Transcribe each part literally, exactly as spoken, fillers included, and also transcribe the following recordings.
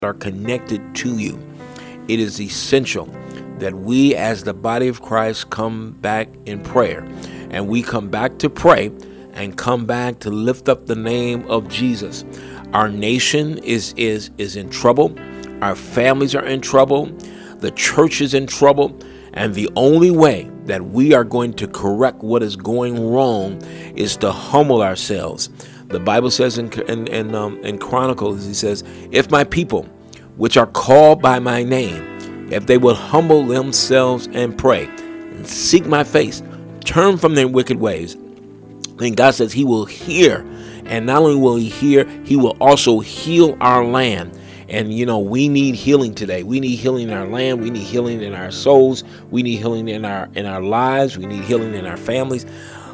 are connected to you. It is essential that we as the body of Christ come back in prayer, and we come back to pray and come back to lift up the name of Jesus. Our nation is is is in trouble. Our families are in trouble. The church is in trouble. And the only way that we are going to correct what is going wrong is to humble ourselves. The Bible says in in in, um, in Chronicles, he says, "If my people, which are called by my name, if they will humble themselves and pray and seek my face, turn from their wicked ways," then God says he will hear. And not only will he hear, he will also heal our land. And, you know, we need healing today. We need healing in our land. We need healing in our souls. We need healing in our in our lives. We need healing in our families.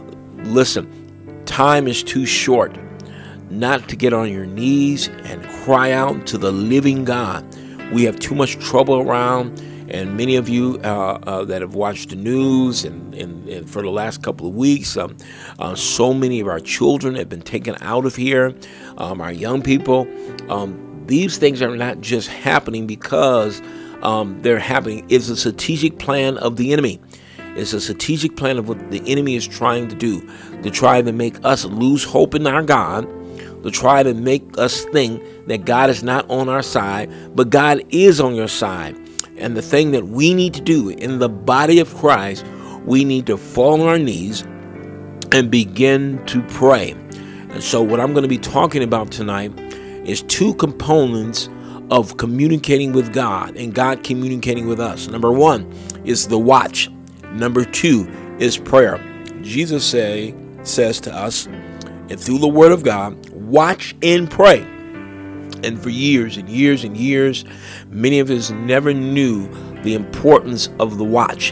Listen, time is too short not to get on your knees and cry out to the living God. We have too much trouble around. And many of you uh, uh, that have watched the news and, and, and for the last couple of weeks, um, uh, so many of our children have been taken out of here, um, our young people. Um, these things are not just happening because um, they're happening. It's a strategic plan of the enemy. It's a strategic plan of what the enemy is trying to do, to try to make us lose hope in our God, to try to make us think that God is not on our side, but God is on your side. And the thing that we need to do in the body of Christ, we need to fall on our knees and begin to pray. And so what I'm going to be talking about tonight is two components of communicating with God and God communicating with us. Number one is the watch. Number two is prayer. Jesus say, says to us, and through the word of God, watch and pray. And for years and years and years, many of us never knew the importance of the watch.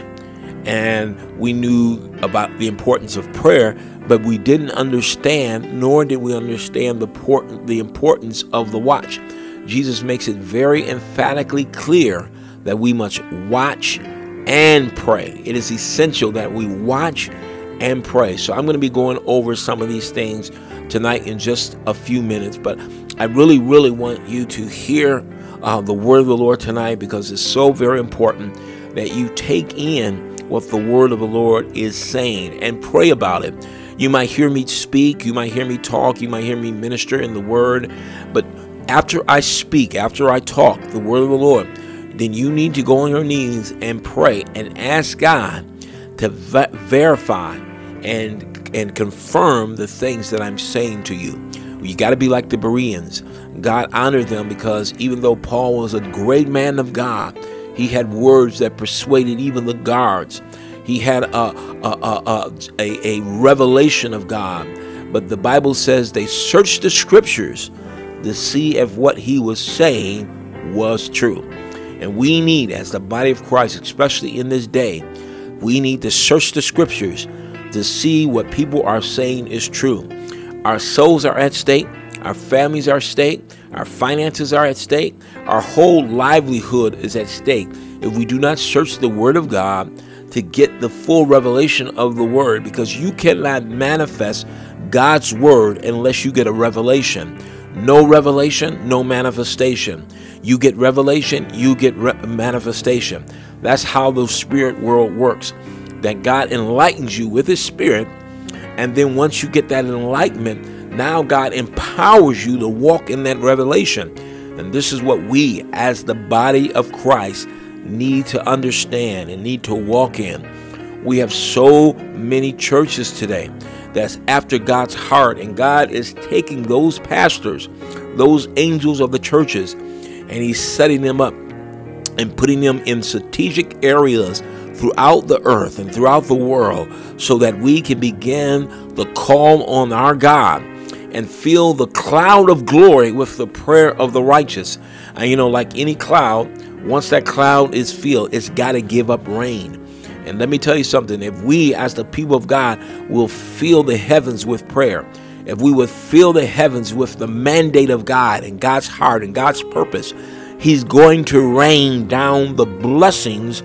And we knew about the importance of prayer, but we didn't understand, nor did we understand the, port- the importance of the watch. Jesus makes it very emphatically clear that we must watch and pray. It is essential that we watch and pray. So I'm going to be going over some of these things tonight in just a few minutes, but I really, really want you to hear uh, the word of the Lord tonight, because it's so very important that you take in what the word of the Lord is saying and pray about it. You might hear me speak, you might hear me talk, you might hear me minister in the word, but after I speak, after I talk the word of the Lord, then you need to go on your knees and pray and ask God to ver- verify and and confirm the things that I'm saying to you. You got to be like the Bereans. God honored them because even though Paul was a great man of God, he had words that persuaded even the guards. He had a, a, a, a, a revelation of God. But the Bible says they searched the scriptures to see if what he was saying was true. And we need, as the body of Christ, especially in this day, we need to search the scriptures to see what people are saying is true. Our souls are at stake. Our families are at stake. Our finances are at stake. Our whole livelihood is at stake if we do not search the Word of God to get the full revelation of the Word, because you cannot manifest God's Word unless you get a revelation. No revelation, no manifestation. You get revelation, you get re- manifestation. That's how the spirit world works. That God enlightens you with his spirit, and then once you get that enlightenment, now God empowers you to walk in that revelation. And this is what we as the body of Christ need to understand and need to walk in. We have so many churches today that's after God's heart, and God is taking those pastors, those angels of the churches, and he's setting them up and putting them in strategic areas throughout the earth and throughout the world, so that we can begin the call on our God and feel the cloud of glory with the prayer of the righteous. And you know, like any cloud, once that cloud is filled, it's got to give up rain. And let me tell you something, if we as the people of God will fill the heavens with prayer, if we would fill the heavens with the mandate of God and God's heart and God's purpose, he's going to rain down the blessings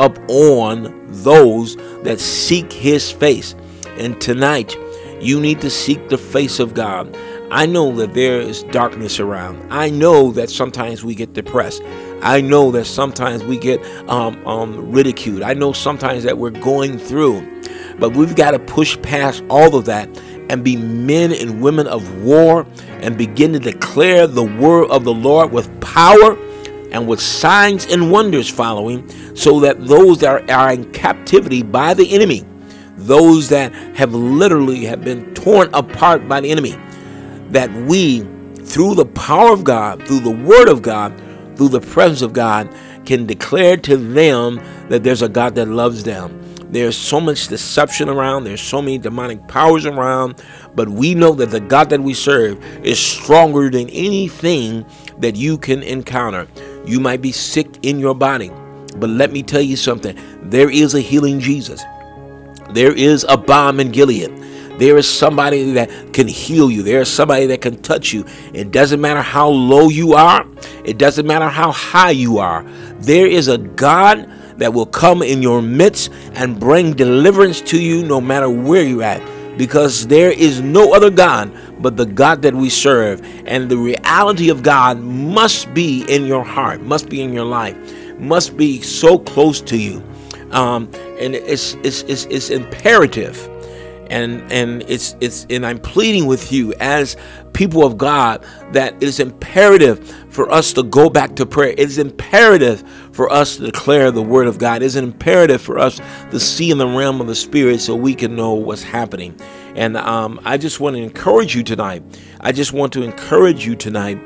upon those that seek his face. And tonight, you need to seek the face of God. I know that there is darkness around. I know that sometimes we get depressed. I know that sometimes we get um, um, ridiculed. I know sometimes that we're going through. But we've got to push past all of that and be men and women of war and begin to declare the word of the Lord with power and with signs and wonders following, so that those that are in captivity by the enemy, those that have literally have been torn apart by the enemy, that we, through the power of God, through the word of God, through the presence of God, can declare to them that there's a God that loves them. There's so much deception around. There's so many demonic powers around. But we know that the God that we serve is stronger than anything that you can encounter. You might be sick in your body, but let me tell you something. There is a healing Jesus. There is a balm in Gilead. There is somebody that can heal you. There is somebody that can touch you. It doesn't matter how low you are. It doesn't matter how high you are. There is a God that will come in your midst and bring deliverance to you no matter where you're at. Because there is no other God but the God that we serve. And the reality of God must be in your heart, must be in your life, must be so close to you. Um, and it's, it's, it's, it's imperative. And and it's it's and I'm pleading with you as people of God that it is imperative for us to go back to prayer. It is imperative for us to declare the word of God. It is imperative for us to see in the realm of the spirit so we can know what's happening. And um, I just want to encourage you tonight. I just want to encourage you tonight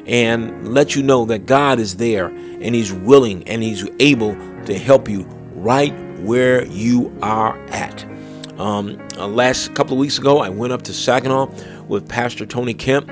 and let you know that God is there and He's willing and He's able to help you right where you are at. Um, uh, last couple of weeks ago, I went up to Saginaw with Pastor Tony Kemp,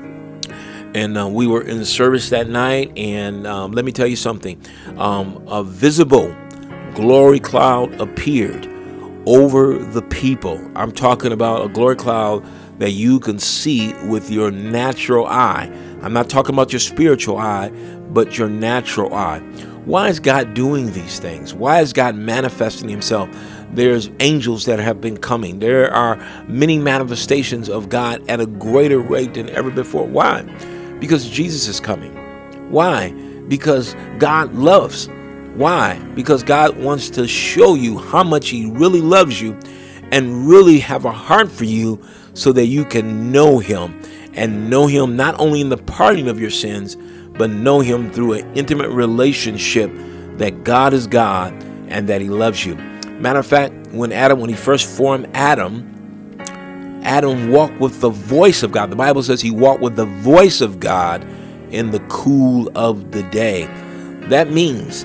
and uh, we were in the service that night. And um, let me tell you something: um, a visible glory cloud appeared over the people. I'm talking about a glory cloud that you can see with your natural eye. I'm not talking about your spiritual eye, but your natural eye. Why is God doing these things? Why is God manifesting Himself? There's angels that have been coming. There are many manifestations of God at a greater rate than ever before. Why? Because Jesus is coming. Why? Because God loves. Why? Because God wants to show you how much He really loves you and really have a heart for you so that you can know Him and know Him not only in the pardoning of your sins, but know Him through an intimate relationship that God is God and that He loves you. Matter of fact, when Adam, when he first formed Adam, Adam walked with the voice of God. The Bible says he walked with the voice of God in the cool of the day. That means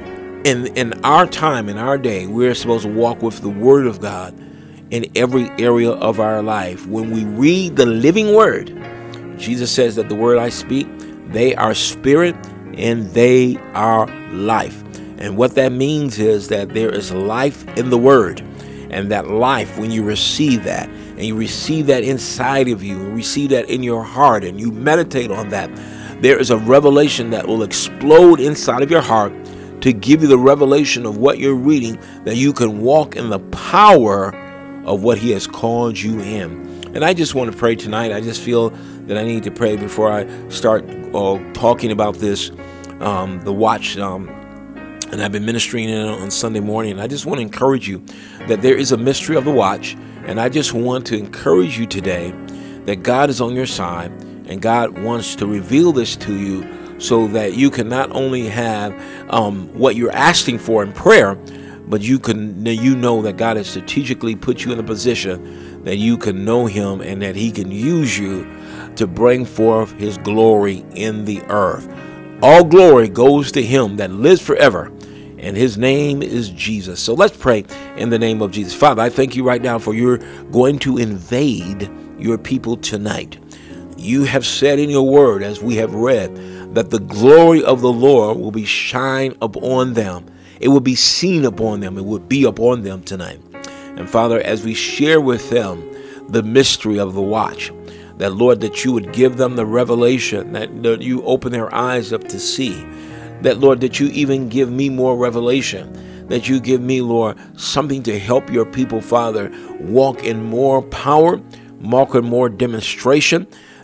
in, in our time, in our day, we're supposed to walk with the Word of God in every area of our life. When we read the living Word, Jesus says that the word I speak, they are spirit and they are life. And what that means is that there is life in the word. And that life, when you receive that, and you receive that inside of you, and receive that in your heart, and you meditate on that, there is a revelation that will explode inside of your heart to give you the revelation of what you're reading, that you can walk in the power of what He has called you in. And I just want to pray tonight. I just feel that I need to pray before I start uh, talking about this, um, the watch. Um, And I've been ministering it on Sunday morning. And I just want to encourage you that there is a mystery of the watch. And I just want to encourage you today that God is on your side. And God wants to reveal this to you so that you can not only have um, what you're asking for in prayer, but you can you know that God has strategically put you in a position that you can know Him and that He can use you to bring forth His glory in the earth. All glory goes to Him that lives forever, and His name is Jesus. So let's pray in the name of Jesus. Father, I thank you right now for you're going to invade your people tonight. You have said in your word, as we have read, that the glory of the Lord will be shine upon them. It will be seen upon them. It will be upon them tonight. And Father, as we share with them the mystery of the watch, that Lord, that you would give them the revelation, that, that you open their eyes up to see, that Lord, that you even give me more revelation, that you give me, Lord, something to help your people, Father, walk in more power, walk in more demonstration,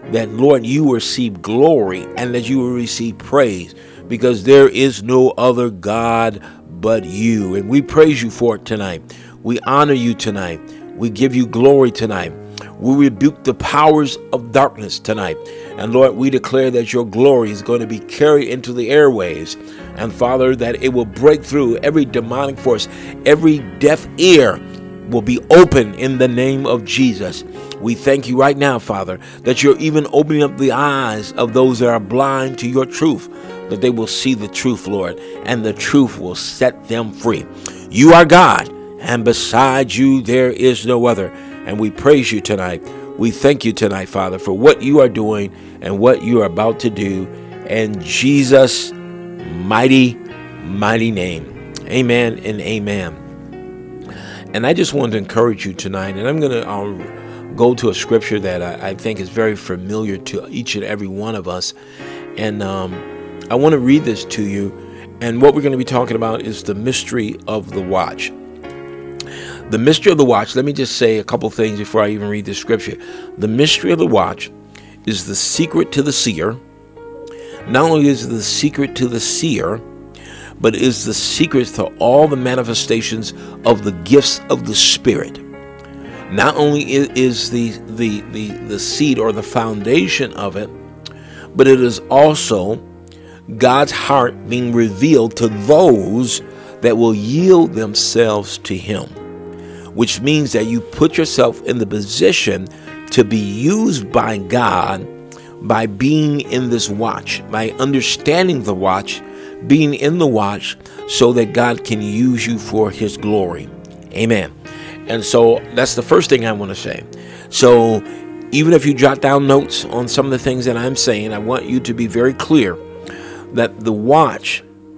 that, Lord, you will receive glory and that you will receive praise, because there is no other God but you. And we praise you for it tonight. We honor you tonight. We give you glory tonight. We rebuke the powers of darkness tonight. And Lord, we declare that your glory is going to be carried into the airwaves. And Father, that it will break through every demonic force. Every deaf ear will be open in the name of Jesus. We thank you right now, Father, that you're even opening up the eyes of those that are blind to your truth, that they will see the truth, Lord, and the truth will set them free. You are God, and beside you there is no other. And we praise you tonight. We thank you tonight, Father, for what you are doing and what you are about to do in Jesus' mighty, mighty name. Amen and amen. And I just wanted to encourage you tonight, and I'm going to um, go to a scripture that I, I think is very familiar to each and every one of us. And um, I want to read this to you. And what we're going to be talking about is the mystery of the watch. The mystery of the watch, let me just say a couple things before I even read the scripture. The mystery of the watch is the secret to the seer. Not only is it the secret to the seer, but is the secret to all the manifestations of the gifts of the Spirit. Not only is the, the, the, the seed or the foundation of it, but it is also God's heart being revealed to those that will yield themselves to Him, which means that you put yourself in the position to be used by God by being in this watch, by understanding the watch, being in the watch, so that God can use you for His glory. Amen. And so that's the first thing I want to say. So even if you jot down notes on some of the things that I'm saying, I want you to be very clear that the watch,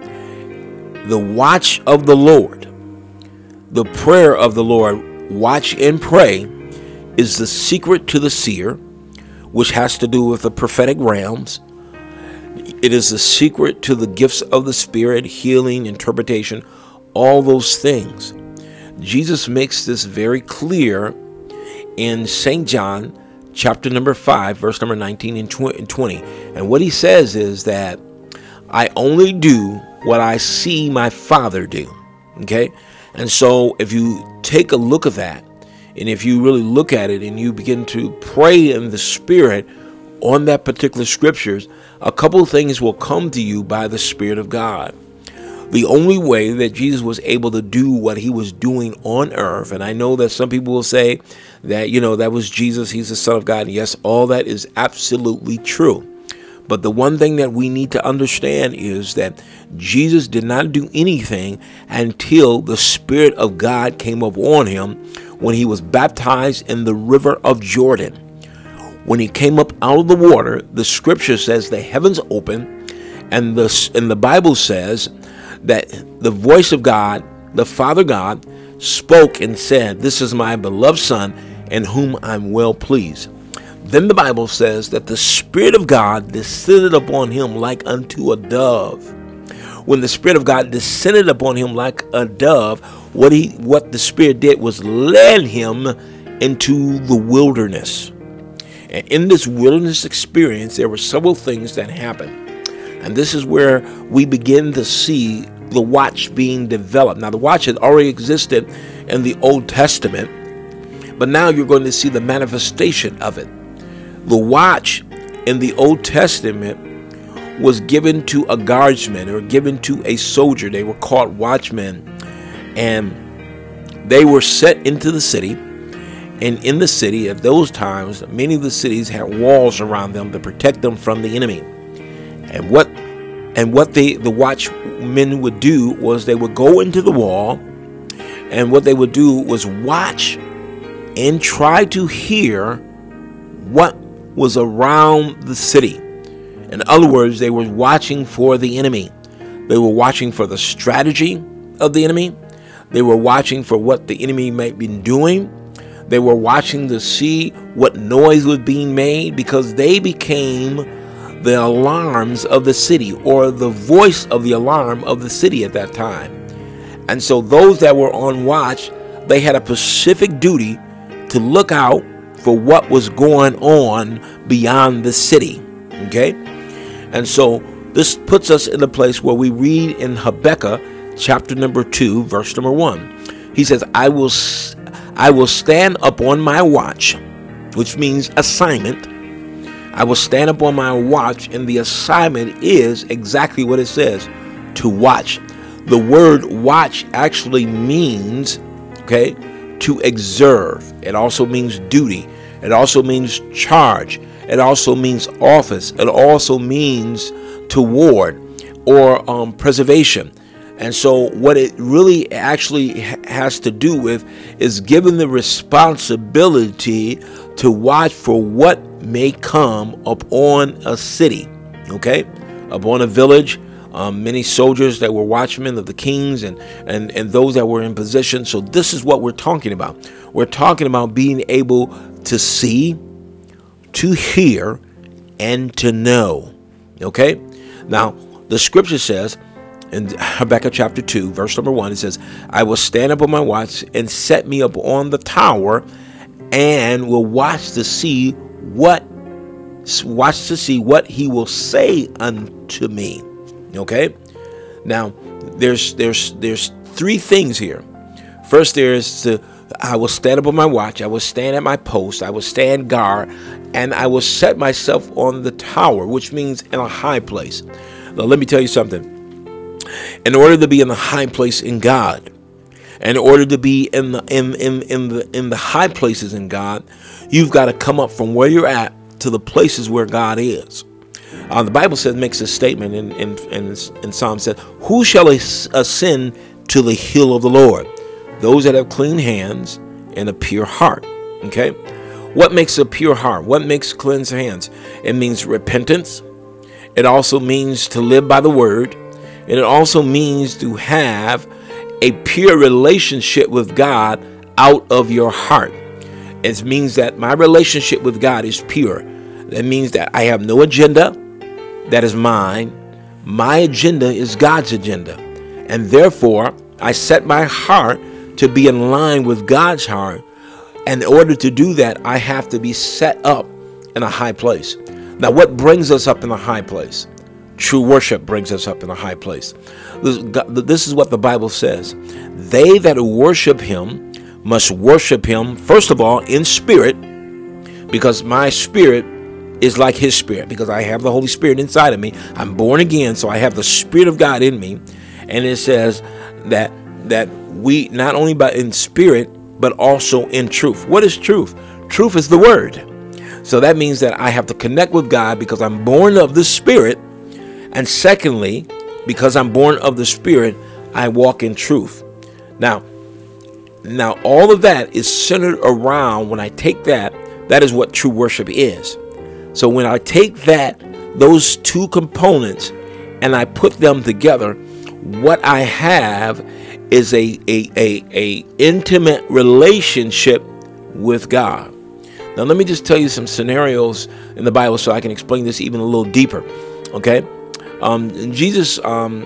the watch of the Lord, the prayer of the Lord, watch and pray, is the secret to the seer, which has to do with the prophetic realms. It is the secret to the gifts of the Spirit, healing, interpretation, all those things. Jesus makes this very clear in Saint John chapter number five, verse number nineteen and twenty. And what he says is that I only do what I see my Father do. Okay? And so if you take a look at that, and if you really look at it and you begin to pray in the Spirit on that particular scriptures, a couple of things will come to you by the Spirit of God. The only way that Jesus was able to do what he was doing on earth, and I know that some people will say that, you know, that was Jesus, he's the Son of God. And yes, all that is absolutely true. But the one thing that we need to understand is that Jesus did not do anything until the Spirit of God came upon him when he was baptized in the river of Jordan. When he came up out of the water, the scripture says the heavens opened, and the, and the Bible says that the voice of God, the Father God, spoke and said, "This is my beloved Son, in whom I'm well pleased." Then the Bible says that the Spirit of God descended upon him like unto a dove. When the Spirit of God descended upon him like a dove, what he what the Spirit did was led him into the wilderness. And in this wilderness experience, there were several things that happened. And this is where we begin to see the watch being developed. Now, the watch had already existed in the Old Testament, but now you're going to see the manifestation of it. The watch in the Old Testament was given to a guardsman or given to a soldier. They were called watchmen, and they were set into the city. And in the city at those times, many of the cities had walls around them to protect them from the enemy. And what and what they the watchmen would do was they would go into the wall, and what they would do was watch and try to hear what was around the city. In other words, they were watching for the enemy. They were watching for the strategy of the enemy. They were watching for what the enemy might be doing. They were watching to see what noise was being made, because they became the alarms of the city, or the voice of the alarm of the city at that time. And so those that were on watch, they had a specific duty to look out for what was going on beyond the city. Okay? And so this puts us in a place where we read in Habakkuk chapter number two, verse number one. He says, I will, I will stand up on my watch, which means assignment. I will stand up on my watch, and the assignment is exactly what it says, to watch. The word watch actually means, okay, to observe. It also means duty. It also means charge. It also means office. It also means to ward or um, preservation. And so what it really actually has to do with is given the responsibility to watch for what may come upon a city, okay, upon a village. Um, many soldiers that were watchmen of the kings and, and, and those that were in position. So this is what we're talking about. We're talking about being able to see, to hear, and to know. Okay? Now, the scripture says in Habakkuk chapter two, verse number one, it says, I will stand up on my watch and set me up on the tower and will watch to see what, watch to see what he will say unto me. Okay, now there's there's there's three things here. First, there's the I will stand up on my watch, I will stand at my post, I will stand guard, and I will set myself on the tower, which means in a high place. Now, let me tell you something. In order to be in the high place in God, in order to be in the in in in the in the high places in God, you've got to come up from where you're at to the places where God is. Uh, the Bible says, makes a statement in, in, in, in Psalm says, who shall ascend to the hill of the Lord? Those that have clean hands and a pure heart. Okay? What makes a pure heart? What makes cleansed hands? It means repentance. It also means to live by the word. And it also means to have a pure relationship with God out of your heart. It means that my relationship with God is pure. That means that I have no agenda that is mine. My agenda is God's agenda. And therefore, I set my heart to be in line with God's heart. And in order to do that, I have to be set up in a high place. Now, what brings us up in a high place? True worship brings us up in a high place. This, this is what the Bible says. They that worship him must worship him, first of all, in spirit, because my spirit is like his spirit, because I have the Holy Spirit inside of me. I'm born again, so I have the Spirit of God in me. And it says that that we not only by in spirit, but also in truth. What is truth? Truth is the word. So that means that I have to connect with God because I'm born of the Spirit. And secondly, because I'm born of the Spirit, I walk in truth. Now, now all of that is centered around, when I take that, that is what true worship is. So when I take that, those two components, and I put them together, what I have is a, a, a, a intimate relationship with God. Now, let me just tell you some scenarios in the Bible so I can explain this even a little deeper. Okay, um, Jesus um,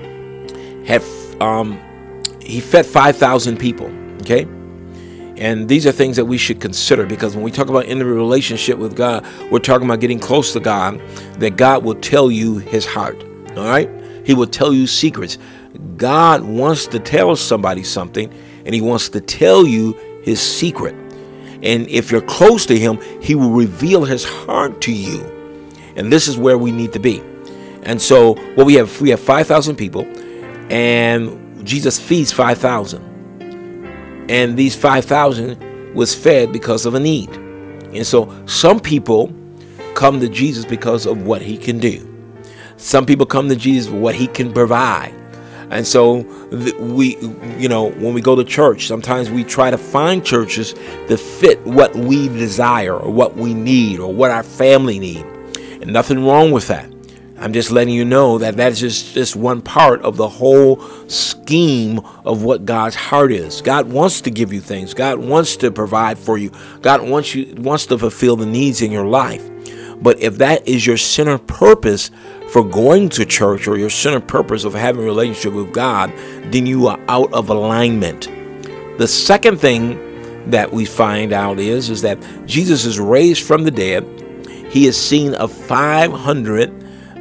had um, he fed five thousand people. Okay. And these are things that we should consider, because when we talk about in the relationship with God, we're talking about getting close to God, that God will tell you his heart. All right. He will tell you secrets. God wants to tell somebody something, and he wants to tell you his secret. And if you're close to him, he will reveal his heart to you. And this is where we need to be. And so what we have, we have five thousand people, and Jesus feeds five thousand. And these five thousand was fed because of a need. And so some people come to Jesus because of what he can do. Some people come to Jesus for what he can provide. And so we, you know, when we go to church, sometimes we try to find churches that fit what we desire or what we need or what our family need. And nothing wrong with that. I'm just letting you know that that's just, just one part of the whole scheme of what God's heart is. God wants to give you things. God wants to provide for you. God wants you wants to fulfill the needs in your life. But if that is your center purpose for going to church, or your center purpose of having a relationship with God, then you are out of alignment. The second thing that we find out is, is that Jesus is raised from the dead. He is seen of five hundred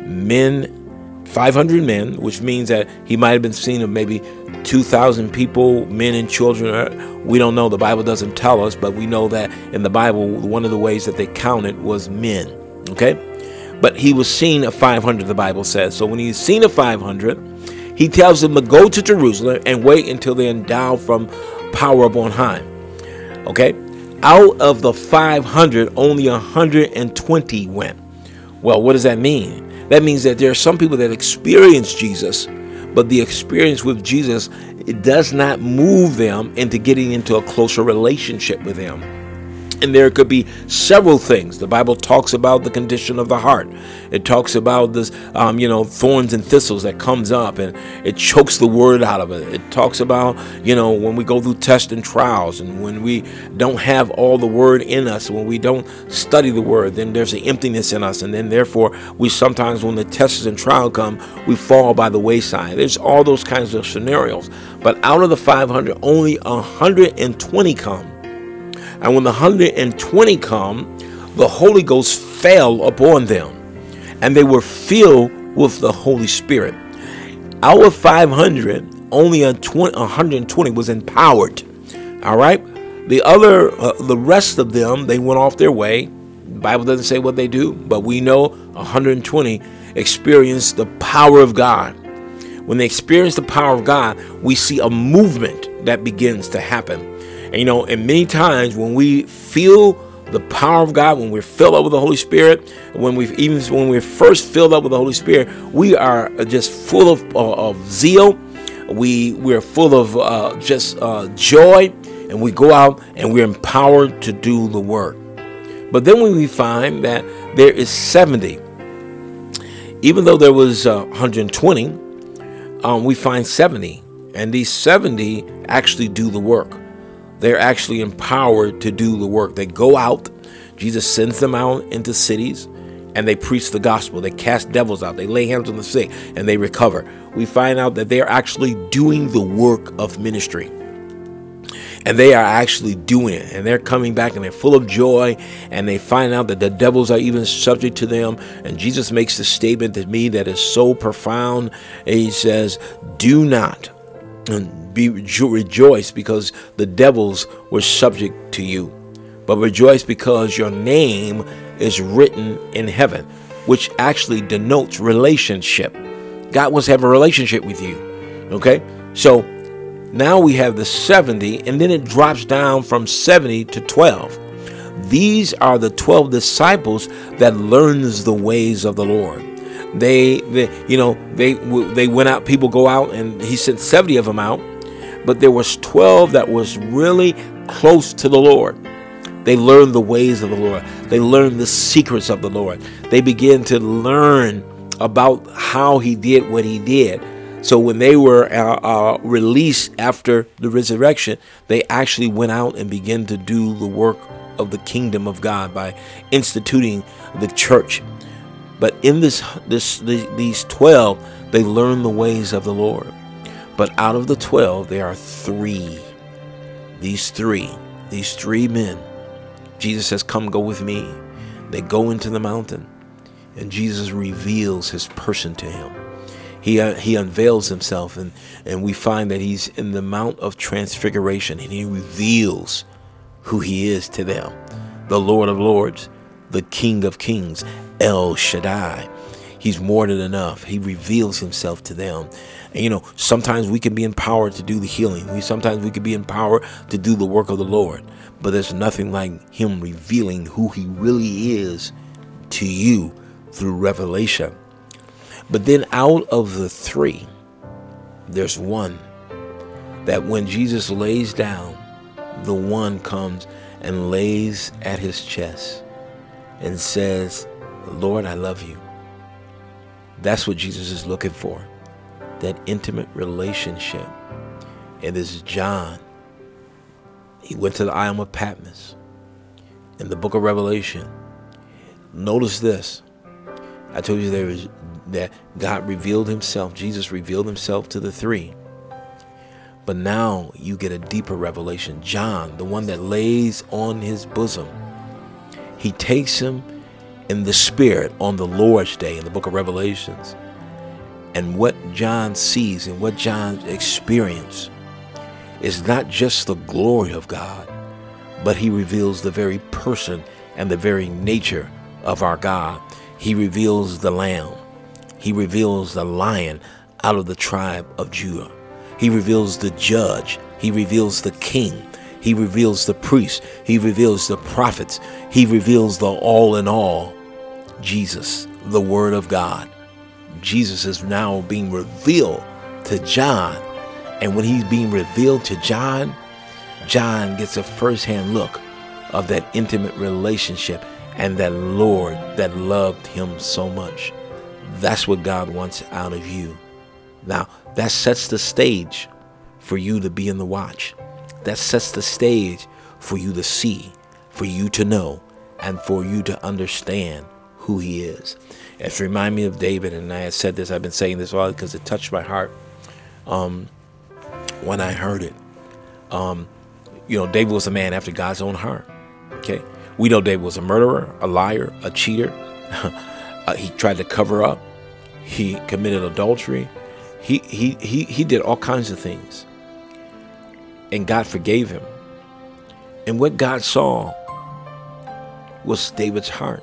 men, five hundred men, which means that he might have been seen of maybe two thousand people, men and children. We don't know. The Bible doesn't tell us, but we know that in the Bible, one of the ways that they counted was men. Okay? But he was seen of five hundred, the Bible says. So when he's seen of five hundred, he tells them to go to Jerusalem and wait until they're endowed from power up on high. Okay? Out of the five hundred, only one hundred twenty went. Well, what does that mean? That means that there are some people that experience Jesus, but the experience with Jesus, it does not move them into getting into a closer relationship with him. And there could be several things. The Bible talks about the condition of the heart. It talks about this, um, you know, thorns and thistles that comes up and it chokes the word out of it. It talks about, you know, when we go through tests and trials and when we don't have all the word in us, when we don't study the word, then there's an emptiness in us. And then therefore we sometimes, when the tests and trial come, we fall by the wayside. There's all those kinds of scenarios. But out of the five hundred, only one hundred twenty come. And when the one hundred twenty come, the Holy Ghost fell upon them, and they were filled with the Holy Spirit. Out of five hundred, only one hundred twenty was empowered. All right? The other, uh, the rest of them, they went off their way. The Bible doesn't say what they do, but we know one hundred twenty experienced the power of God. When they experience the power of God, we see a movement that begins to happen. And, you know, and many times when we feel the power of God, when we're filled up with the Holy Spirit, when we even when we're first filled up with the Holy Spirit, we are just full of, uh, of zeal. We we're full of uh, just uh, joy, and we go out and we're empowered to do the work. But then when we find that there is seventy, even though there was uh, one hundred twenty, um, we find seventy, and these seventy actually do the work. They're actually empowered to do the work. They go out. Jesus sends them out into cities and they preach the gospel. They cast devils out. They lay hands on the sick and they recover. We find out that they are actually doing the work of ministry. And they are actually doing it. And they're coming back and they're full of joy. And they find out that the devils are even subject to them. And Jesus makes the statement to me that is so profound. And he says, do not and be rejoice because the devils were subject to you, but rejoice because your name is written in heaven, which actually denotes relationship. God wants to have a relationship with you. Okay, so now we have the seventy, and then it drops down from seventy to twelve. These are the twelve disciples that learns the ways of the Lord. They, they, you know, they they went out. People go out, and he sent seventy of them out, but there was twelve that was really close to the Lord. They learned the ways of the Lord. They learned the secrets of the Lord. They began to learn about how he did what he did. So when they were uh, uh, released after the resurrection, they actually went out and began to do the work of the kingdom of God by instituting the church. But in this, this, these twelve, they learn the ways of the Lord. But out of the twelve, there are three. These three, these three men. Jesus says, come go with me. They go into the mountain, and Jesus reveals his person to him. He uh, he unveils himself, and, and we find that he's in the Mount of Transfiguration, and he reveals who he is to them. The Lord of Lords, the King of Kings, El Shaddai. He's more than enough. He reveals himself to them. And, you know, sometimes we can be empowered to do the healing. We Sometimes we can be empowered to do the work of the Lord. But there's nothing like him revealing who he really is to you through revelation. But then out of the three, there's one that when Jesus lays down, the one comes and lays at his chest and says, Lord, I love you. That's what Jesus is looking for, that intimate relationship. And this is John. He went to the Isle of Patmos in the book of Revelation. Notice this. I told you there is that God revealed himself. Jesus revealed himself to the three. But now you get a deeper revelation. John, the one that lays on his bosom, he takes him in the spirit on the Lord's day in the book of Revelations. And what John sees and what John experiences is not just the glory of God, but he reveals the very person and the very nature of our God. He reveals the Lamb. He reveals the Lion out of the tribe of Judah. He reveals the Judge. He reveals the King. He reveals the priest. He reveals the prophets. He reveals the all in all, Jesus, the Word of God. Jesus is now being revealed to John. And when he's being revealed to John, John gets a first-hand look of that intimate relationship and that Lord that loved him so much. That's what God wants out of you. Now, that sets the stage for you to be in the watch. That sets the stage for you to see, for you to know, and for you to understand who he is. It reminds me of David, and I had said this, I've been saying this all because it touched my heart um, when I heard it. Um, you know, David was a man after God's own heart. Okay, we know David was a murderer, a liar, a cheater. uh, he tried to cover up. He committed adultery. He he he he did all kinds of things, and God forgave him. And what God saw was David's heart.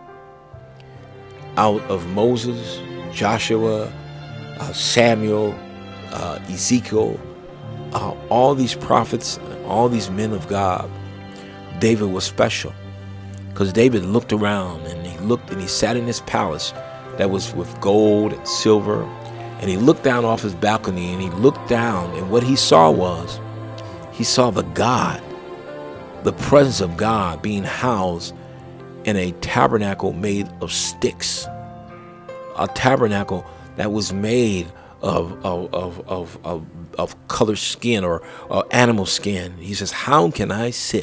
Out of Moses, Joshua, uh, Samuel, uh, Ezekiel, uh, all these prophets, all these men of God, David was special because David looked around and he looked and he sat in his palace that was with gold and silver, and he looked down off his balcony and he looked down, and what he saw was he saw the God, the presence of God being housed in a tabernacle made of sticks, a tabernacle that was made of of of of of, of colored skin or, or animal skin. He says, "How can I sit?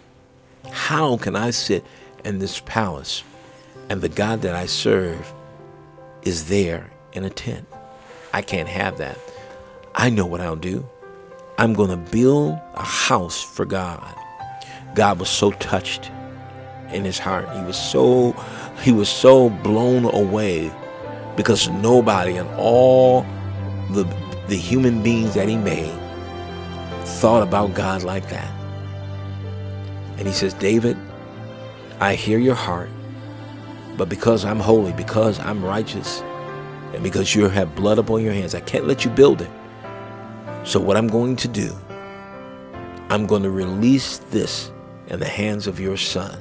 How can I sit in this palace, and the God that I serve is there in a tent? I can't have that. I know what I'll do. I'm going to build a house for God." God was so touched in his heart. He was so he was so blown away because nobody in all the the human beings that he made thought about God like that. And he says, "David, I hear your heart, but because I'm holy, because I'm righteous, and because you have blood upon your hands, I can't let you build it. So what I'm going to do, I'm going to release this in the hands of your son."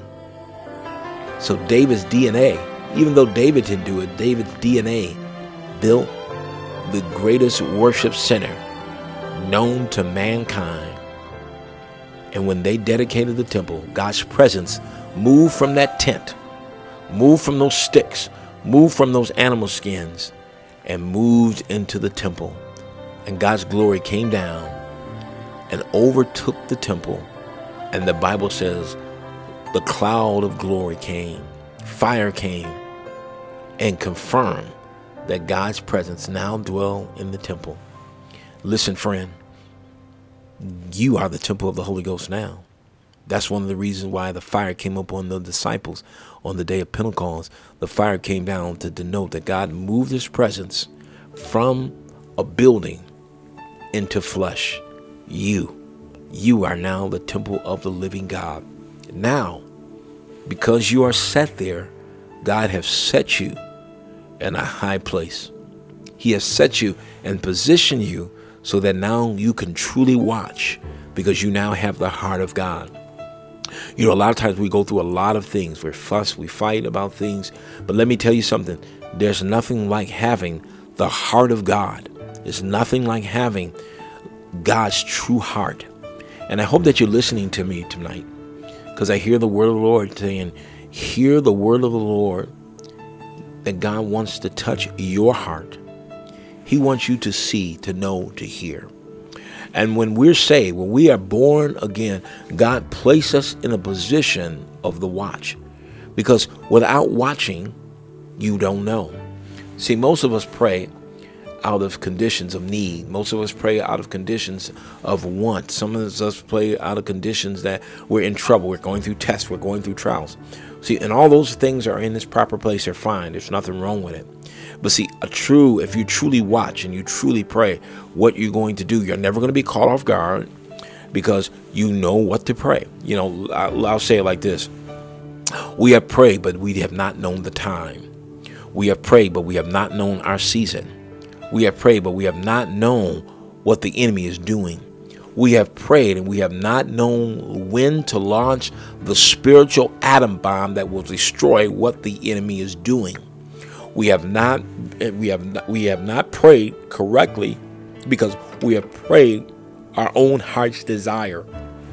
So David's D N A, even though David didn't do it, David's D N A built the greatest worship center known to mankind. And when they dedicated the temple, God's presence moved from that tent, moved from those sticks, moved from those animal skins, and moved into the temple. And God's glory came down and overtook the temple. And the Bible says the cloud of glory came, fire came, and confirmed that God's presence now dwell in the temple. Listen, friend, you are the temple of the Holy Ghost now. That's one of the reasons why the fire came up on the disciples on the day of Pentecost. The fire came down to denote that God moved his presence from a building into flesh. You, you are now the temple of the living God. Now, because you are set there, God has set you in a high place. He has set you and positioned you so that now you can truly watch, because you now have the heart of God. You know, a lot of times we go through a lot of things. We fuss, we fight about things. But let me tell you something. There's nothing like having the heart of God. There's nothing like having God's true heart. And I hope that you're listening to me tonight, because I hear the word of the Lord saying, hear the word of the Lord, that God wants to touch your heart. He wants you to see, to know, to hear. And when we're saved, when we are born again, God placed us in a position of the watch. Because without watching, you don't know. See, most of us pray, out of conditions of need. Most of us pray out of conditions of want. Some of us pray out of conditions that we're in trouble. We're going through tests. We're going through trials. See, and all those things are in this proper place. They're fine. There's nothing wrong with it. But see, a true, if you truly watch and you truly pray, what you're going to do, you're never going to be caught off guard because you know what to pray. You know, I'll, I'll say it like this. We have prayed, but we have not known the time. We have prayed, but we have not known our season. We have prayed, but we have not known what the enemy is doing. We have prayed, and we have not known when to launch the spiritual atom bomb that will destroy what the enemy is doing. We have not, we have not, we have not prayed correctly because we have prayed our own heart's desire.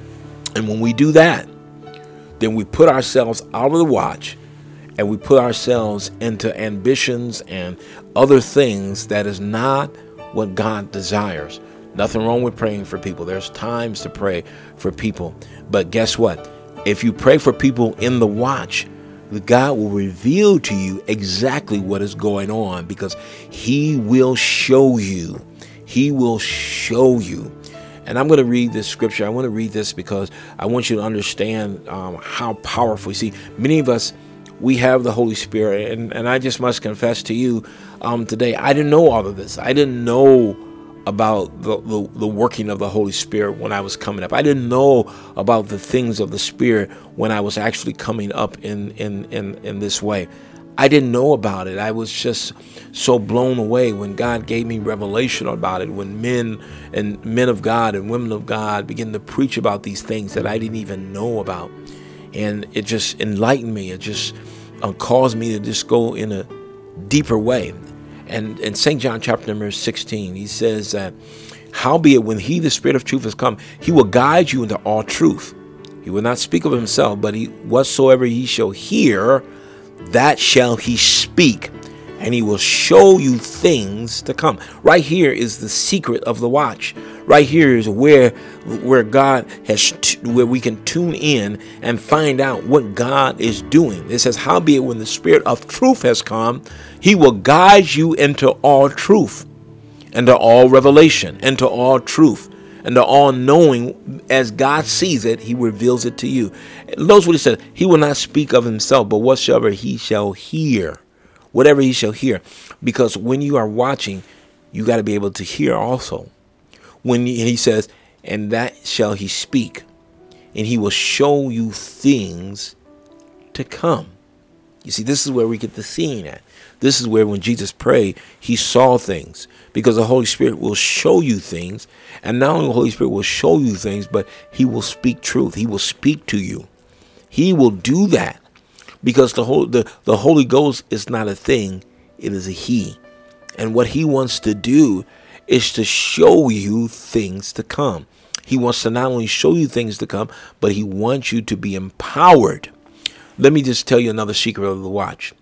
And when we do that, then we put ourselves out of the watch and we put ourselves into ambitions and other things that is not what God desires. Nothing wrong with praying for people. There's times to pray for people. But guess what? If you pray for people in the watch, God will reveal to you exactly what is going on because he will show you. He will show you. And I'm going to read this scripture. I want to read this because I want you to understand um, how powerful. You see, many of us, we have the Holy Spirit. And, and I just must confess to you um, today, I didn't know all of this. I didn't know about the, the, the working of the Holy Spirit when I was coming up. I didn't know about the things of the Spirit when I was actually coming up in, in, in, in this way. I didn't know about it. I was just so blown away when God gave me revelation about it, when men and men of God and women of God began to preach about these things that I didn't even know about. And it just enlightened me. It just uh, caused me to just go in a deeper way. And in Saint John chapter number sixteen, he says that, howbeit when he, the Spirit of truth, has come, he will guide you into all truth. He will not speak of himself, but he whatsoever he shall hear, that shall he speak, and he will show you things to come. Right here is the secret of the watch. Right here is where where God has t- where we can tune in and find out what God is doing. It says, howbeit when the Spirit of truth has come, he will guide you into all truth, into all revelation, into all truth, into all knowing. As God sees it, he reveals it to you. Notice what he said. He will not speak of himself, but whatsoever he shall hear. Whatever he shall hear. Because when you are watching, you got to be able to hear also. When he says, and that shall he speak, and he will show you things to come. You see, this is where we get the seeing at. This is where when Jesus prayed, he saw things, because the Holy Spirit will show you things. And not only the Holy Spirit will show you things, but he will speak truth. He will speak to you. He will do that because the whole, the, the Holy Ghost is not a thing. It is a he. And what he wants to do is to show you things to come. He wants to not only show you things to come, but he wants you to be empowered. Let me just tell you another secret of the watch.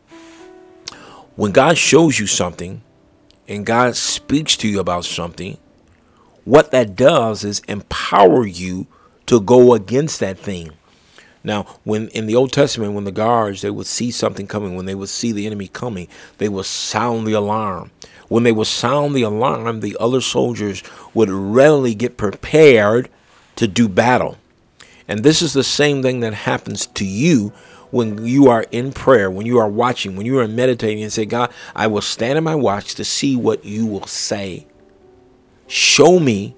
When God shows you something and God speaks to you about something, what that does is empower you to go against that thing. Now, when in the Old Testament, when the guards, they would see something coming, when they would see the enemy coming, they would sound the alarm. When they would sound the alarm, the other soldiers would readily get prepared to do battle. And this is the same thing that happens to you when you are in prayer, when you are watching, when you are meditating and say, God, I will stand in my watch to see what you will say. Show me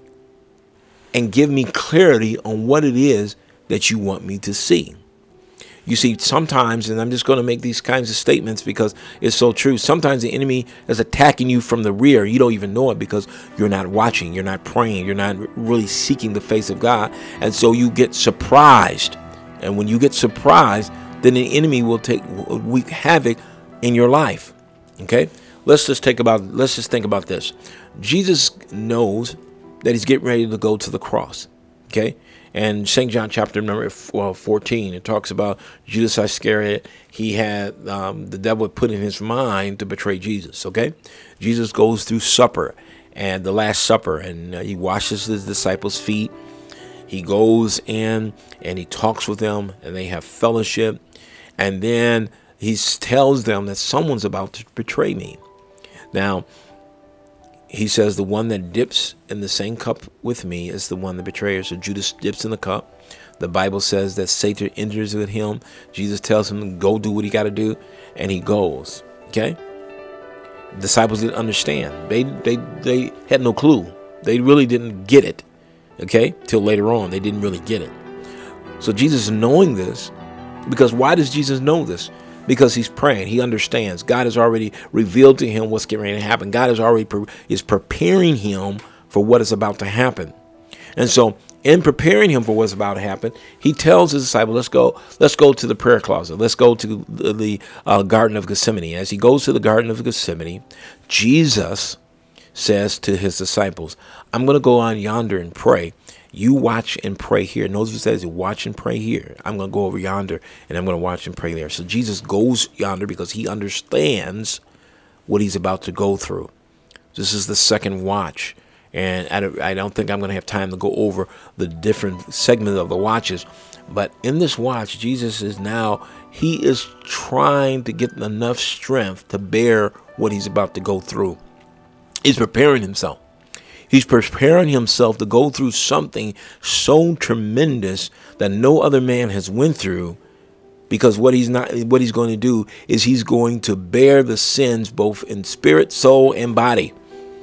and give me clarity on what it is that you want me to see. You see, sometimes, and I'm just going to make these kinds of statements because it's so true. Sometimes the enemy is attacking you from the rear. You don't even know it because you're not watching. You're not praying. You're not really seeking the face of God. And so you get surprised. And when you get surprised, then the enemy will take wreak havoc in your life. Okay? Let's just take about, let's just think about this. Jesus knows that he's getting ready to go to the cross. Okay? And Saint John chapter number fourteen, it talks about Judas Iscariot. He had, um, the devil put in his mind to betray Jesus, okay? Jesus goes through supper, and the Last Supper, and uh, he washes his disciples' feet. He goes in, and he talks with them, and they have fellowship. And then he tells them that someone's about to betray me. Now, he says, the one that dips in the same cup with me is the one that betrays. So Judas dips in the cup. The Bible says that Satan enters with him. Jesus tells him to go do what he got to do, and he goes. Okay? Disciples didn't understand. They they they had no clue. They really didn't get it. Okay? Till later on, they didn't really get it. So Jesus, knowing this, because why does Jesus know this? Because he's praying. He understands. God has already revealed to him what's getting ready to happen. God is already pre- is preparing him for what is about to happen. And so in preparing him for what's about to happen, he tells his disciple, let's go, let's go to the prayer closet. Let's go to the, the uh, Garden of Gethsemane. As he goes to the Garden of Gethsemane, Jesus says to his disciples, I'm going to go on yonder and pray. You watch and pray here. Notice it says, watch and pray here. I'm going to go over yonder and I'm going to watch and pray there. So Jesus goes yonder because he understands what he's about to go through. This is the second watch. And I don't, I don't think I'm going to have time to go over the different segments of the watches. But in this watch, Jesus is now, he is trying to get enough strength to bear what he's about to go through. He's preparing himself. He's preparing himself to go through something so tremendous that no other man has went through, because what he's not, what he's going to do is he's going to bear the sins both in spirit, soul, and body.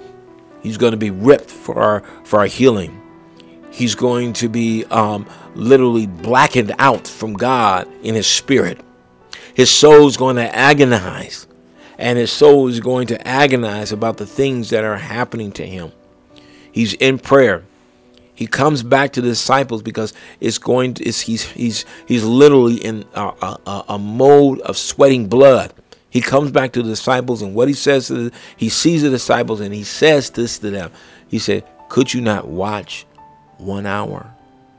He's going to be ripped for our for our healing. He's going to be um, literally blackened out from God in his spirit. His soul is going to agonize, and his soul is going to agonize about the things that are happening to him. He's in prayer. He comes back to the disciples because it's going to, it's, he's, he's, he's literally in a, a, a mode of sweating blood. He comes back to the disciples, and what he says to the, he sees the disciples and he says this to them. He said, could you not watch one hour?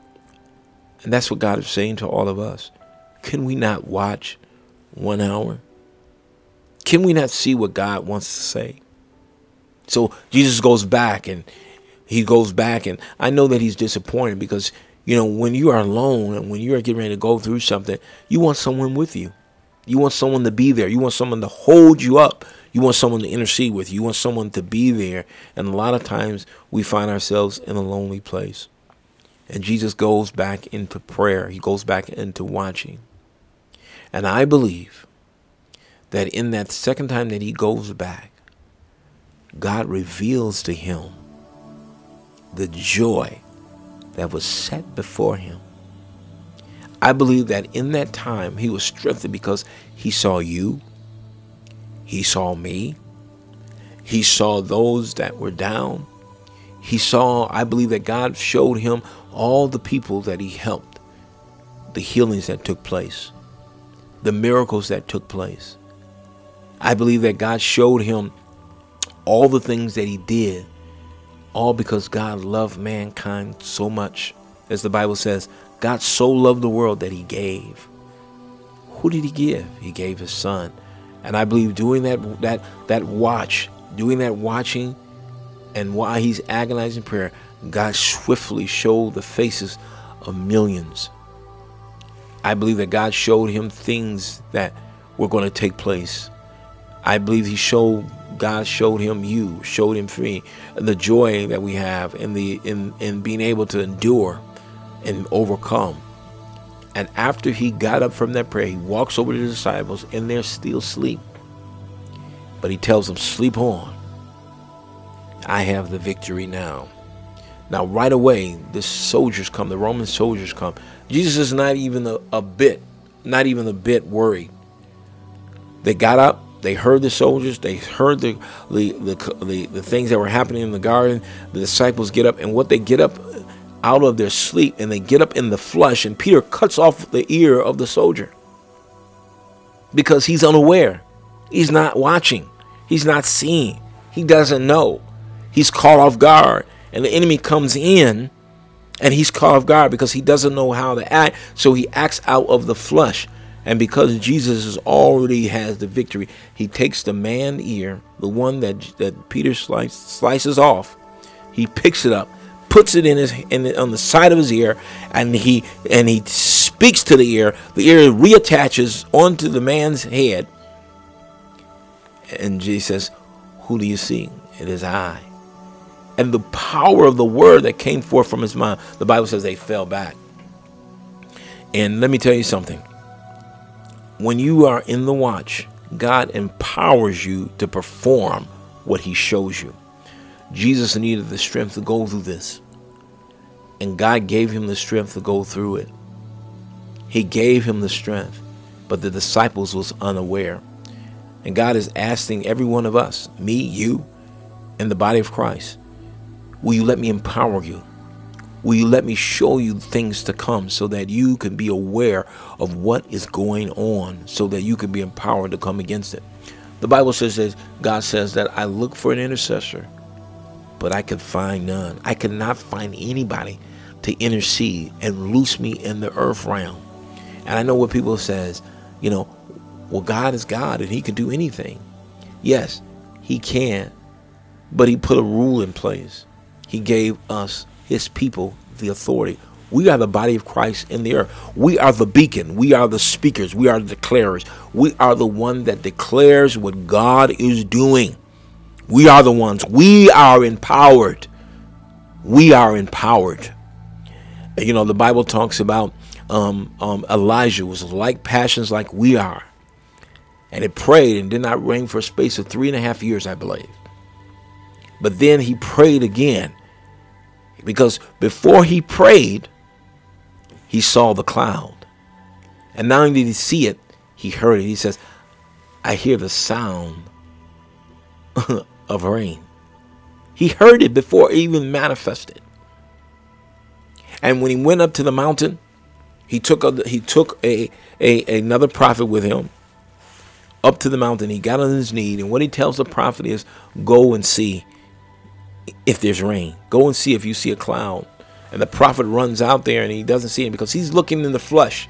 And that's what God is saying to all of us. Can we not watch one hour? Can we not see what God wants to say? So Jesus goes back and He goes back, and I know that he's disappointed because, you know, when you are alone and when you're getting ready to go through something, you want someone with you. You want someone to be there. You want someone to hold you up. You want someone to intercede with you. You want someone to be there. And a lot of times we find ourselves in a lonely place. And Jesus goes back into prayer. He goes back into watching. And I believe that in that second time that he goes back, God reveals to him the joy that was set before him. I believe that in that time he was strengthened because he saw you, he saw me, he saw those that were down. He saw, I believe that God showed him all the people that he helped, the healings that took place, the miracles that took place. I believe that God showed him all the things that he did, all because God loved mankind so much. As the Bible says, God so loved the world that he gave. Who did he give? He gave his son. And I believe doing that that that watch, doing that watching, and while he's agonizing prayer, God swiftly showed the faces of millions. I believe that God showed him things that were going to take place. I believe he showed God showed him you, showed him me, the joy that we have in the in, in being able to endure and overcome. And after he got up from that prayer, he walks over to the disciples and they're still asleep. But he tells them, sleep on. I have the victory now. Now right away, the soldiers come, the Roman soldiers come. Jesus is not even a, a bit, not even a bit worried. They got up. They heard the soldiers. They heard the the, the the the things that were happening in the garden. The disciples get up, and what they get up out of their sleep, and they get up in the flesh, and Peter cuts off the ear of the soldier because he's unaware. He's not watching. He's not seeing. He doesn't know. He's caught off guard, and the enemy comes in, and he's caught off guard because he doesn't know how to act. So he acts out of the flesh. And because Jesus is already has the victory, he takes the man ear, the one that that Peter slice, slices off. He picks it up, puts it in his in the, on the side of his ear, and he and he speaks to the ear. The ear reattaches onto the man's head, and Jesus says, "Who do you see? It is I. and the power of the word that came forth from his mouth, the Bible says they fell back. And let me tell you something. When you are in the watch, God empowers you to perform what he shows you. Jesus needed the strength to go through this, and God gave him the strength to go through it. He gave him the strength, but the disciples was unaware. And God is asking every one of us, me, you, and the body of Christ, will you let me empower you? Will you let me show you things to come so that you can be aware of what is going on, so that you can be empowered to come against it? The Bible says that God says that I look for an intercessor, but I could find none. I could not find anybody to intercede and loose me in the earth realm. And I know what people says, you know, well, God is God and he can do anything. Yes, he can, but he put a rule in place. He gave us, his people, the authority. We are the body of Christ in the earth. We are the beacon. We are the speakers. We are the declarers. We are the one that declares what God is doing. We are the ones. We are empowered. We are empowered. And, you know, the Bible talks about um, um, Elijah was like passions like we are. And it prayed and did not rain for a space of three and a half years, I believe. But then he prayed again. Because before he prayed, he saw the cloud. And not only did he see it, he heard it. He says, I hear the sound of rain. He heard it before it even manifested. And when he went up to the mountain, he took a, he took a, a another prophet with him up to the mountain. He got on his knee, and what he tells the prophet is, go and see if there's rain. Go and see if you see a cloud. And the prophet runs out there and he doesn't see it because he's looking in the flesh.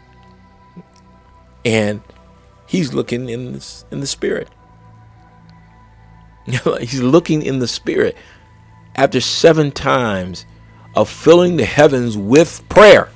And he's looking in the, in the spirit. He's looking in the spirit. After seven times of filling the heavens with prayer,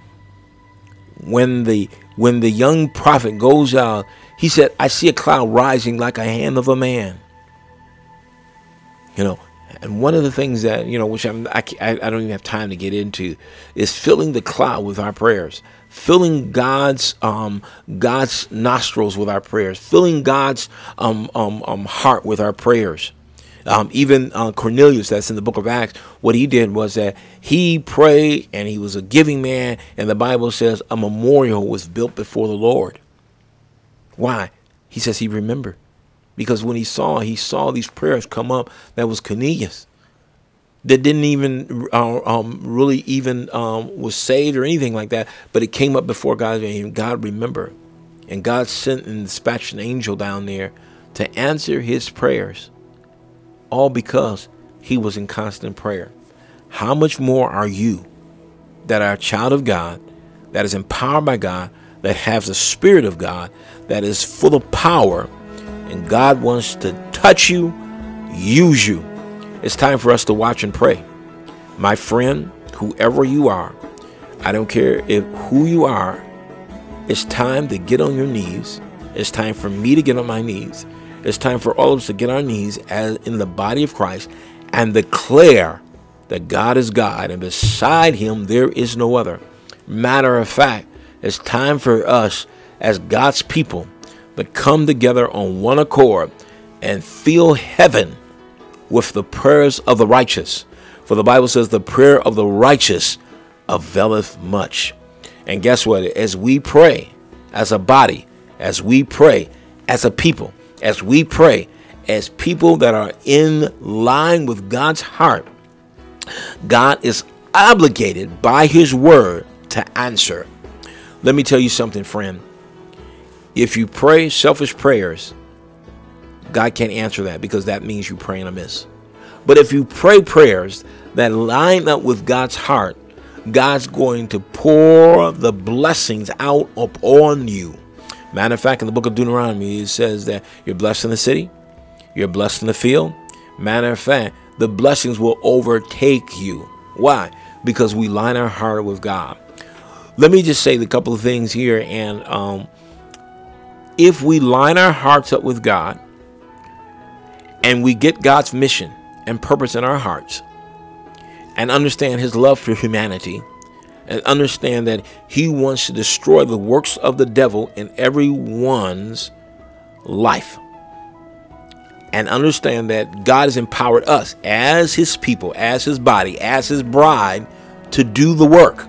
when the when the young prophet goes out, he said, I see a cloud rising like a hand of a man. You know, and one of the things that, you know, which I'm, I, I don't even have time to get into, is filling the cloud with our prayers, filling God's um, God's nostrils with our prayers, filling God's um, um, um, heart with our prayers. Um, even uh, Cornelius, that's in the book of Acts, what he did was that he prayed and he was a giving man. And the Bible says a memorial was built before the Lord. Why? He says he remembered. Because when he saw, he saw these prayers come up, that was Cornelius, that didn't even uh, um, really even um, was saved or anything like that. But it came up before God, and God remembered. And God sent and dispatched an angel down there to answer his prayers, all because he was in constant prayer. How much more are you that are a child of God, that is empowered by God, that has the Spirit of God, that is full of power, and God wants to touch you, use you? It's time for us to watch and pray. My friend, whoever you are, I don't care if who you are, it's time to get on your knees. It's time for me to get on my knees. It's time for all of us to get on our knees as in the body of Christ and declare that God is God, and beside him there is no other. Matter of fact, it's time for us as God's people to come together on one accord and fill heaven with the prayers of the righteous. For the Bible says the prayer of the righteous availeth much. And guess what? As we pray as a body, as we pray as a people, as we pray as people that are in line with God's heart, God is obligated by his word to answer. Let me tell you something, friend. If you pray selfish prayers, God can't answer that, because that means you're praying amiss. But if you pray prayers that line up with God's heart, God's going to pour the blessings out upon you. Matter of fact, in the book of Deuteronomy, it says that you're blessed in the city, you're blessed in the field. Matter of fact, the blessings will overtake you. Why? Because we line our heart with God. Let me just say a couple of things here. And um, if we line our hearts up with God and we get God's mission and purpose in our hearts, and understand his love for humanity, and understand that he wants to destroy the works of the devil in everyone's life, and understand that God has empowered us as his people, as his body, as his bride, to do the work.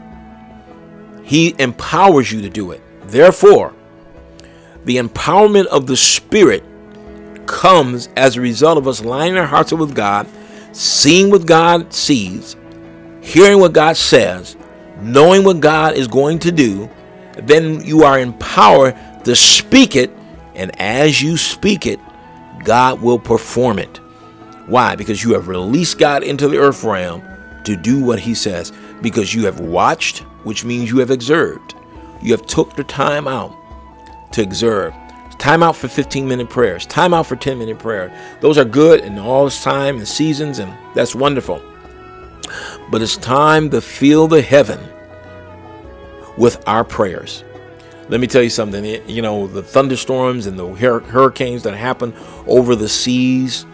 He empowers you to do it. Therefore, the empowerment of the Spirit comes as a result of us lining our hearts up with God, seeing what God sees, hearing what God says, knowing what God is going to do. Then you are empowered to speak it, and as you speak it, God will perform it. Why? Because you have released God into the earth realm to do what he says. Because you have watched, which means you have observed. You have took the time out to observe. Time out for fifteen minute prayers. Time out for ten minute prayer. Those are good in all this time and seasons, and that's wonderful. But it's time to fill the heaven with our prayers. Let me tell you something. You know, the thunderstorms and the hurricanes that happen over the seas,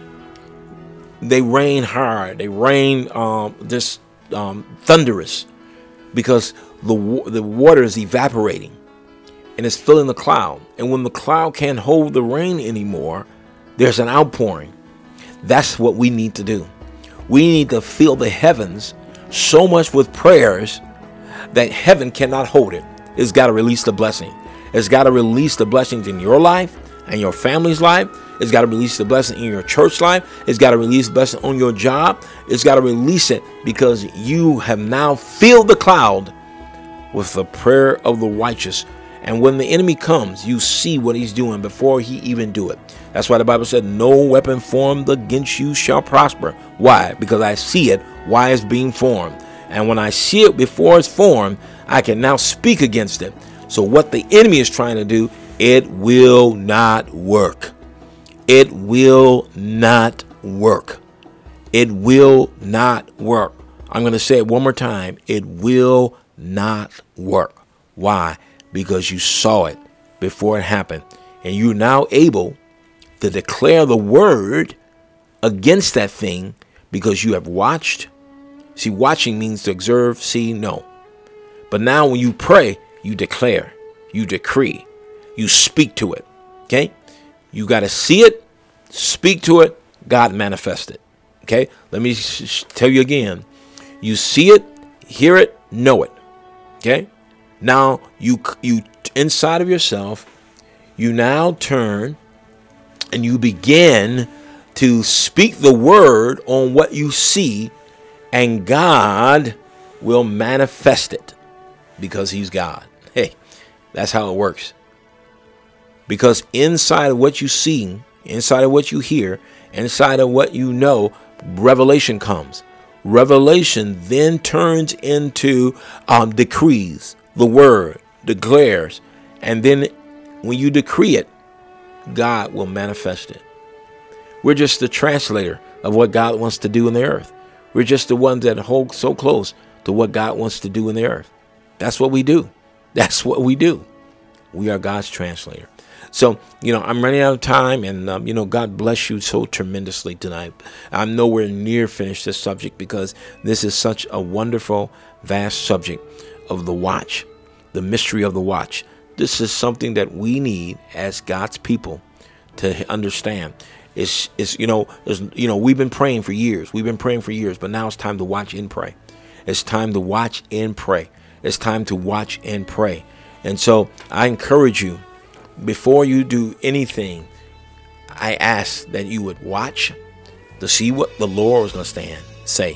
they rain hard. They rain um, just um, thunderous, because the the water is evaporating and it's filling the cloud. And when the cloud can't hold the rain anymore, there's an outpouring. That's what we need to do. We need to fill the heavens so much with prayers that heaven cannot hold it. It's got to release the blessing. It's got to release the blessings in your life and your family's life. It's got to release the blessing in your church life. It's got to release the blessing on your job. It's got to release it because you have now filled the cloud with the prayer of the righteous. And when the enemy comes, you see what he's doing before he even do it. That's why the Bible said, no weapon formed against you shall prosper. Why? Because I see it while it's being formed. And when I see it before it's formed, I can now speak against it. So what the enemy is trying to do, it will not work. It will not work. It will not work. I'm going to say it one more time. It will not work. Why? Because you saw it before it happened. And you're now able to declare the word against that thing because you have watched. See, watching means to observe, see, know. But now when you pray, you declare, you decree, you speak to it. Okay? You got to see it, speak to it, God manifest it. Okay? Let me sh- tell you again. You see it, hear it, know it. Okay? Now you you inside of yourself, you now turn and you begin to speak the word on what you see, and God will manifest it because he's God. Hey, that's how it works. Because inside of what you see, inside of what you hear, inside of what you know, revelation comes. Revelation then turns into um, decrees. The word declares, and then when you decree it, God will manifest it. We're just the translator of what God wants to do in the earth. We're just the ones that hold so close to what God wants to do in the earth. That's what we do. That's what we do. We are God's translator. So, you know, I'm running out of time, and, um, you know, God bless you so tremendously tonight. I'm nowhere near finished this subject because this is such a wonderful, vast subject of the watch, the mystery of the watch. This is something that we need as God's people to understand. It's, it's you know, it's, you know, we've been praying for years. We've been praying for years, but now it's time to watch and pray. It's time to watch and pray. It's time to watch and pray. And so I encourage you, before you do anything, I ask that you would watch to see what the Lord was going to stand, say.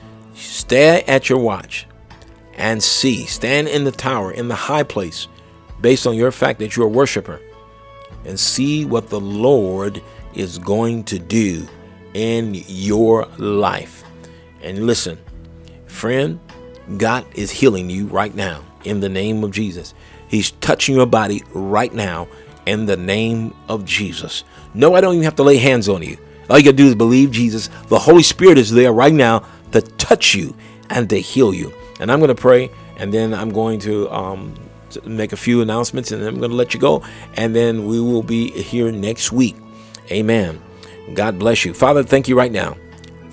Stare at your watch and see. Stand in the tower, in the high place, based on your fact that you're a worshiper, and see what the Lord is going to do in your life. And listen, friend, God is healing you right now in the name of Jesus. He's touching your body right now in the name of Jesus. No, I don't even have to lay hands on you. All you got to do is believe Jesus. The Holy Spirit is there right now to touch you and to heal you. And I'm going to pray, and then I'm going to um, make a few announcements, and then I'm going to let you go. And then we will be here next week. Amen. God bless you. Father, thank you right now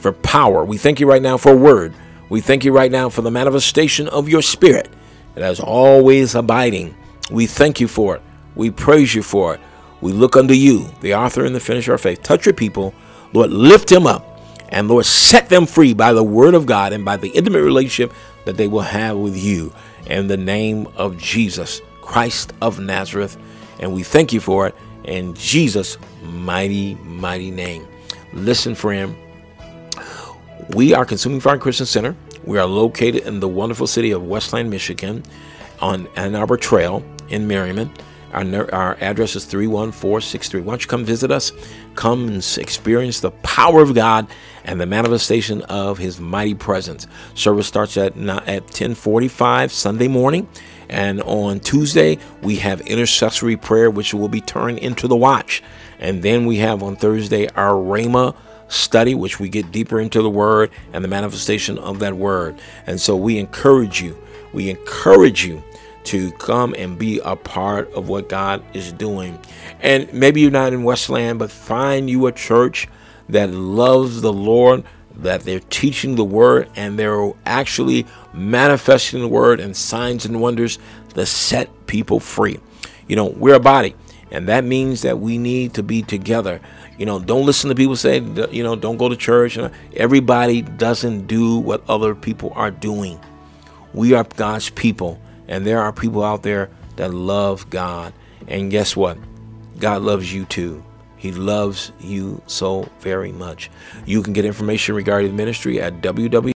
for power. We thank you right now for a word. We thank you right now for the manifestation of your spirit that is always abiding. We thank you for it. We praise you for it. We look unto you, the author and the finisher of faith. Touch your people. Lord, lift them up. And Lord, set them free by the word of God and by the intimate relationship that they will have with you. In the name of Jesus, Christ of Nazareth. And we thank you for it in Jesus' mighty, mighty name. Listen, friend, we are Consuming Fire Christian Center. We are located in the wonderful city of Westland, Michigan, on Ann Arbor Trail in Merriman. Our, our address is three one four six three. Why don't you come visit us? Come and experience the power of God and the manifestation of his mighty presence. Service starts at, at ten forty-five Sunday morning. And on Tuesday, we have intercessory prayer, which will be turned into the watch. And then we have on Thursday our Rhema study, which we get deeper into the word and the manifestation of that word. And so we encourage you, we encourage you to come and be a part of what God is doing. And maybe you're not in Westland, but find you a church that loves the Lord, that they're teaching the word and they're actually manifesting the word and signs and wonders to set people free. You know, we're a body, and that means that we need to be together. You know, don't listen to people say, you know, don't go to church. Everybody doesn't do what other people are doing. We are God's people. And there are people out there that love God. And guess what? God loves you too. He loves you so very much. You can get information regarding the ministry at w w w